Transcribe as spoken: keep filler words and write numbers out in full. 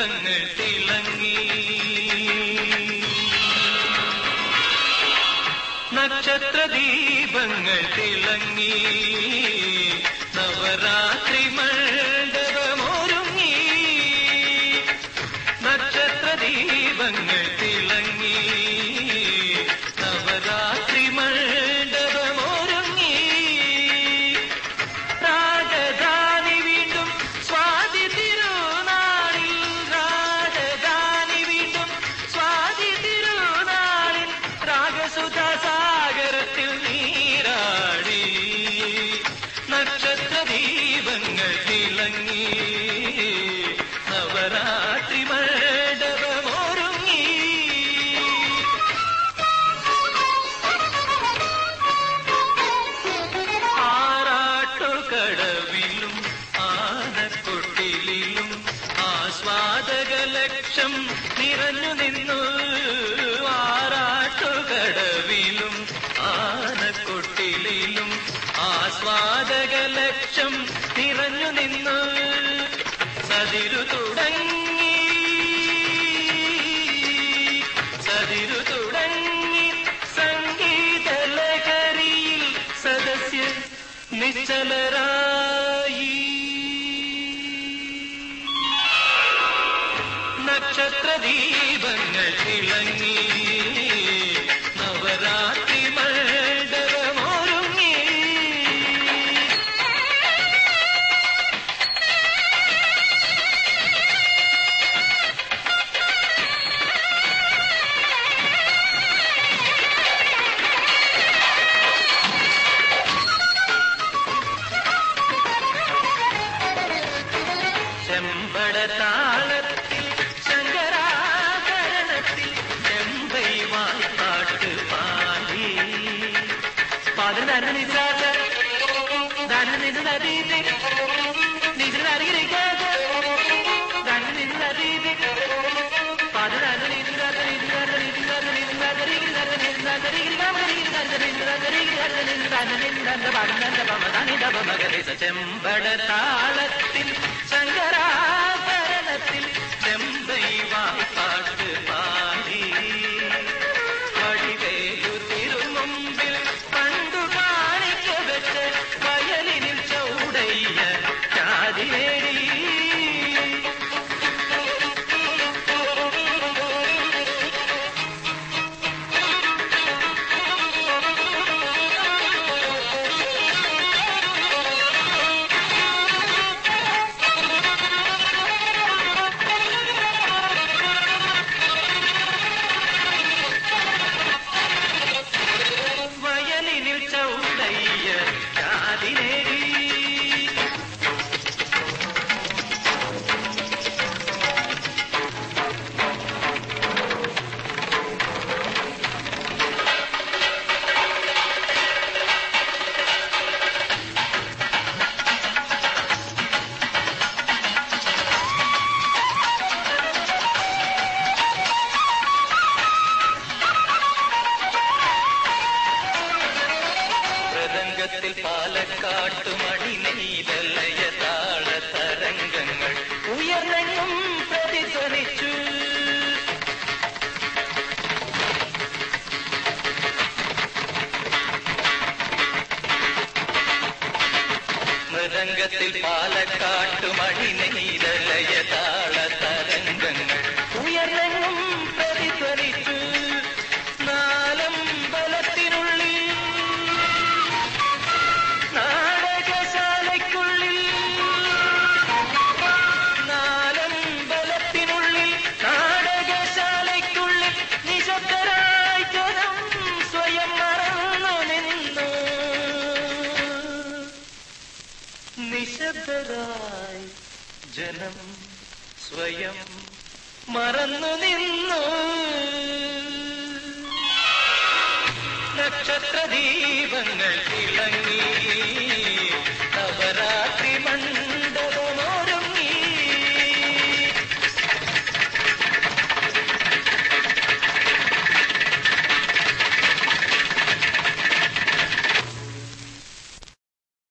നക്ഷത്രദീപങ്ങൾ തിളങ്ങി നക്ഷത്രദീപങ്ങൾ തിളങ്ങി നവരാത്രി മണ്ഡപമൊരുങ്ങി നക്ഷത്രദീപങ്ങൾ തിളങ്ങി നവരാത്രി മണ്ഡപമൊരുങ്ങി രാജധാനി വീണ്ടും സ്വാതി തിരുനാളിൽ രാജധാനി വീണ്ടും സ്വാതി തിരുനാളിൽ രാഗസുധാസാഗരത്തിൽ നീരാടി നക്ഷത്രദീപങ്ങൾ തിളങ്ങി നവരാത്രി മണ്ഡപമൊരുങ്ങി ആറാട്ടുകടവിലും ആനക്കൊട്ടിലും ആസ്വാദകലക്ഷം നിറഞ്ഞു നിന്നു ആറാട്ടുകടവിലും ആനക്കൊട്ടിലും ആസ്വാദകലക്ഷം നിറഞ്ഞു നിന്നു സതിരു തുടങ്ങി സതിരു തുടങ്ങി സംഗീതലഹരിയിൽ സദസ്യ നിശ്ചലരായി നക്ഷത്രദീപങ്ങൾ തിളങ്ങി നവരാത്രി മണ്ഡപമൊരുങ്ങി ചെമ്പടതാളത്തിൽ ശങ്കരാഭരണത്തിൽ ചെമ്പൈ വായ്പാട്ട് പാടി പാതിന് തന്നെ നിസാദ തന്നെ നിന്ന് നദീതി നിതിന് അറിയിക്കാതെ തന്നെ നിന്ന് നദീതി പാതിന് തന്നെ നീതികാത്ത നീതികാത്ത നീതികാത്ത നീതികാത്ത നീതികാത്ത നീതികാത്ത നീതികാത്ത ചെമ്പടതാളത്തിൽ ശങ്കരാഭരണത്തിൽ ചെമ്പൈ വായ്പാട്ട് പാടി വടിവേലു തിരുമുമ്പിൽ പണ്ടു കാണിക്ക വെച്ച് വയലിനിൽ ചൗടയ്യ ചാതിയേടി പാലക്കാട്ടു മണിനീലലയ താള തരംഗങ്ങൾ ഉയർന്നെങ്ങും പ്രതിധ്വനിച്ചു മൃദംഗത്തിൽ പാലക്കാട്ടു മണിനീലലയ താള തരംഗങ്ങൾ ഉയർന്നെങ്ങും പ്രതിധ്വനിച്ചു നാലമ്പലത്തിനുള്ളിൽ നാടകശാലയ്ക്കുള്ളിൽ നാലമ്പലത്തിനുള്ളിൽ നാടകശാലയ്ക്കുള്ളിൽ നിശബ്ദരായി ജനം സ്വയം മറന്നു നിന്നു നിശബ്ദരായി ജനം സ്വയം മറന്നു നിന്നു നക്ഷത്രദീപങ്ങൾ തിളങ്ങി